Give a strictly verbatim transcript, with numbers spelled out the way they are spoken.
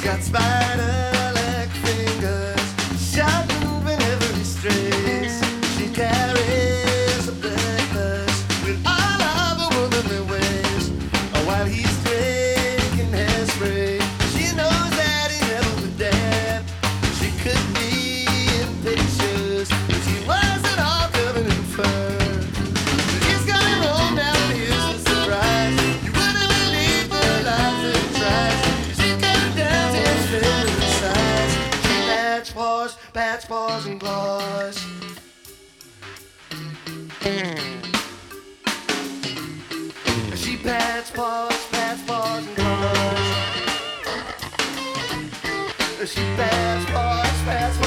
got spider-like fingers, sharp whenever he strays. She carries a breakfast with all of her womanly ways. While he's drinking hairspray, she knows that he never would dare. She could be in pictures if she wasn't all covered in fur. She's coming home now, here's the surprise. You wouldn't believe the life that it tries. She comes down to his favorite size. She patch paws, patch paws and claws. She pats paws, pats paws and claws. She pats paws, pats paws.